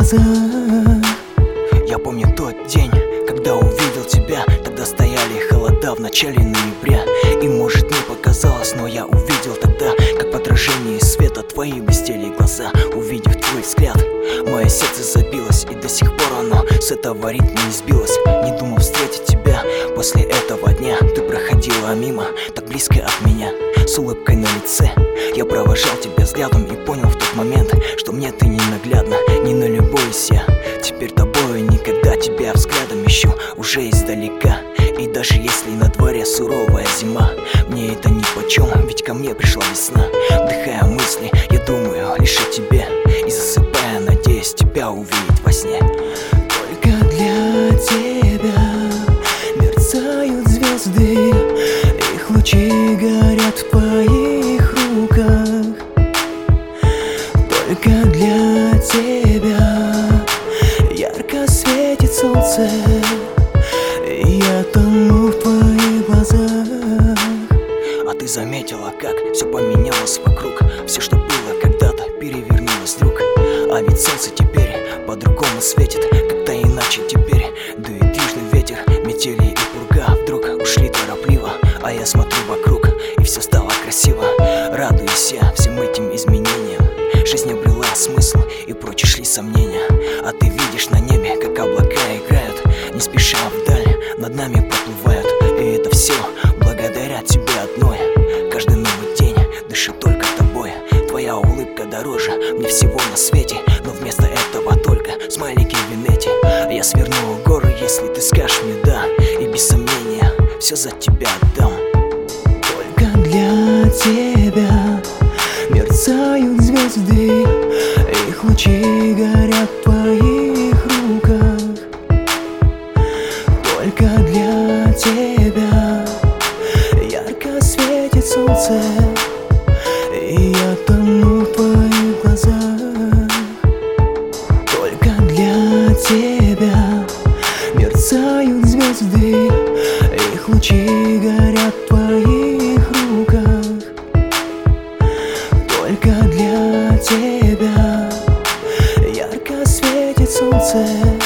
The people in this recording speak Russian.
глазах. Я помню тот день, когда увидел тебя. Тогда стояли холода в начале ноября. И может мне показалось, но я увидел тогда, как в отражении света твои блестели глаза. Увидев твой взгляд, мое сердце забилось, и до сих пор оно с этого ритма не сбилось. Не думал встретить тебя после этого дня. Ты проходила мимо, так близко от меня, с улыбкой на лице. Я провожал тебя взглядом и понял в тот момент, что мне ты ненаглядна. Не налюбуюсь я теперь тобою никогда. Тебя взглядом ищу уже издалека. И даже если на дворе суровая зима, мне это нипочем, ведь ко мне пришла весна. Вдыхая мысли, я думаю лишь о тебе, и засыпая, надеюсь тебя увидеть во сне. Только для тебя мерцают звезды, их лучи горят в твоих руках. Только для тебя ярко светит солнце, и я тону в твоих глазах. А ты заметила, как все поменялось вокруг? Все, что было когда-то, перевернулось вдруг. А ведь солнце теперь по-другому светит, как-то иначе теперь. Дует южный ветер, метели и пурга вдруг ушли торопливо. А я смотрю вокруг, и все стало красиво. Радуюсь я всем этим изменениям. Жизнь обрела смысл, и прочь шли сомнения. А ты видишь на небе, как облака играют, не спеша вдаль над нами проплывают. И это все благодаря тебе одной. Каждый новый день дышу только тобой. Твоя улыбка дороже мне всего на свете, но вместо этого только смайлики в винете. Я сверну горы, если ты скажешь мне да, и без сомнения все за тебя отдам. Только для тебя мерцают звезды, их лучи горят в твоих руках. Только для тебя ярко светит солнце, и я тону в твоих глазах. Только для тебя мерцают звезды, их лучи горят в твоих руках. Только для тебя ярко светит солнце,